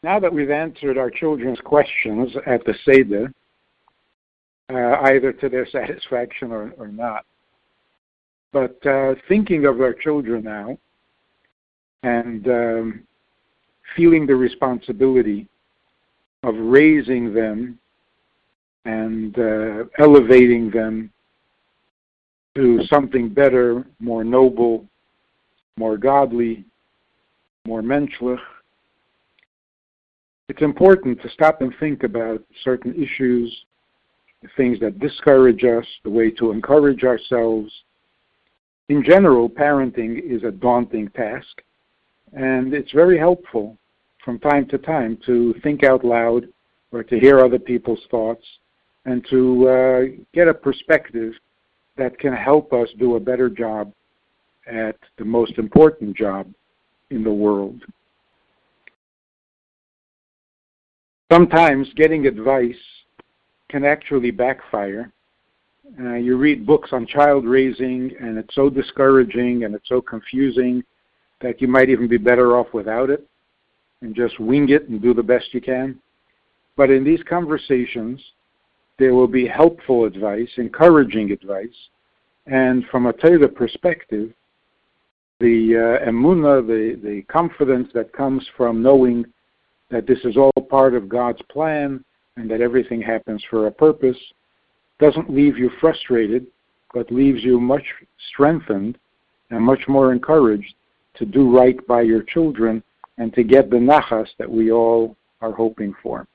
Now that we've answered our children's questions at the Seder, either to their satisfaction or not, but thinking of our children now and feeling the responsibility of raising them and elevating them to something better, more noble, more godly, more menschlich, it's important to stop and think about certain issues, the things that discourage us, the way to encourage ourselves. In general, parenting is a daunting task, and it's very helpful from time to time to think out loud or to hear other people's thoughts and to get a perspective that can help us do a better job at the most important job in the world. Sometimes getting advice can actually backfire. You read books on child raising, and it's so discouraging and it's so confusing that you might even be better off without it and just wing it and do the best you can. But in these conversations, there will be helpful advice, encouraging advice, and from a Torah perspective, the emunah, the confidence that comes from knowing that this is all part of God's plan and that everything happens for a purpose, doesn't leave you frustrated, but leaves you much strengthened and much more encouraged to do right by your children and to get the nachas that we all are hoping for.